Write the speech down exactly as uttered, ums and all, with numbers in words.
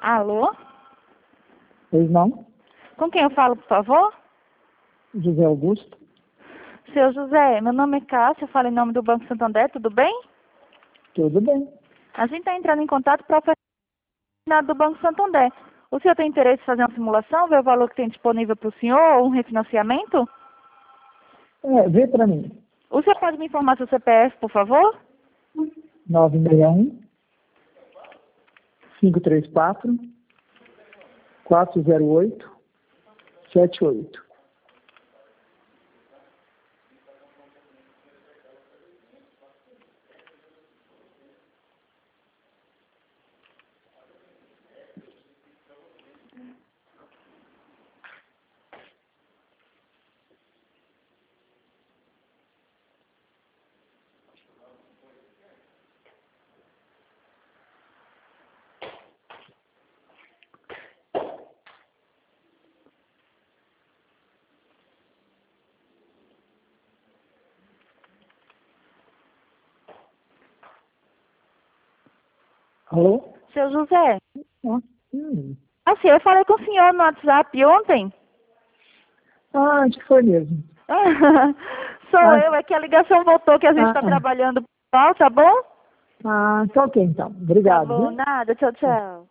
Alô? Pois não? Com quem eu falo, por favor? José Augusto? Seu José, meu nome é Cássia, eu falo em nome do Banco Santander, tudo bem? Tudo bem. A gente está entrando em contato para oferecer do Banco Santander. O senhor tem interesse em fazer uma simulação, ver o valor que tem disponível para o senhor ou um refinanciamento? É, vê para mim. O senhor pode me informar seu C P F, por favor? nove seis um, cinco três quatro, quatro zero oito, sete oito. Alô? Seu José, Ah, hum. assim, eu falei com o senhor no WhatsApp ontem. Ah, acho que foi mesmo. Sou Ah, eu, é que a ligação voltou, que a gente ah, está ah. trabalhando. Tá bom? Ah, tá ok então. Tá Obrigado, bom, viu? nada, tchau, tchau.